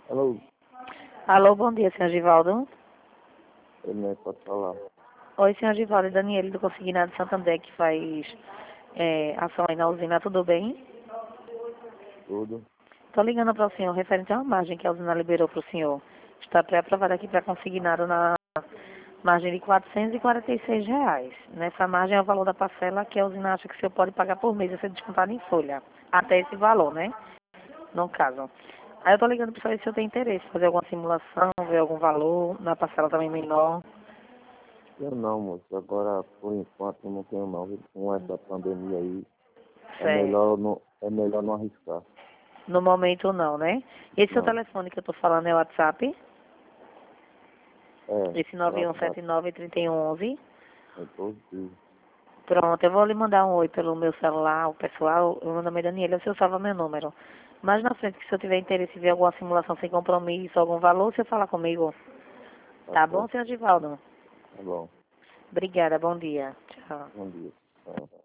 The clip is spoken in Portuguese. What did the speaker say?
Alô, Alô, bom dia, senhor Givaldo. ele pode falar. Oi, senhor Givaldo, é Daniele do Consignado de Santander, que faz ação aí na usina, tudo bem? Tudo. Estou ligando para o senhor referente a uma margem que a usina liberou para o senhor. Está pré-aprovada aqui para consignado na margem de R$ 446. Nessa margem é o valor da parcela que a usina acha que o senhor pode pagar por mês, a ser descontado em folha. Até esse valor, né? No caso. Aí eu estou ligando para saber se o senhor tem interesse em fazer alguma simulação, ver algum valor, na parcela também menor. Eu não, moço. Agora, por enquanto, eu não tenho não. Com essa pandemia aí, Certo. é melhor não arriscar. No momento não, né? Esse seu Não. telefone que eu tô falando é o WhatsApp? Esse É WhatsApp. 9179-3111. É positivo. Pronto, eu vou lhe mandar um oi pelo meu celular, o pessoal. Meu nome é Daniela, o senhor salva meu número. Mas na frente, se eu tiver interesse em ver alguma simulação sem compromisso, algum valor, o senhor fala comigo. Tá Tá bom, certo. senhor Givaldo? Tá bom. Obrigada, bom dia. Tchau. Bom dia. Tchau.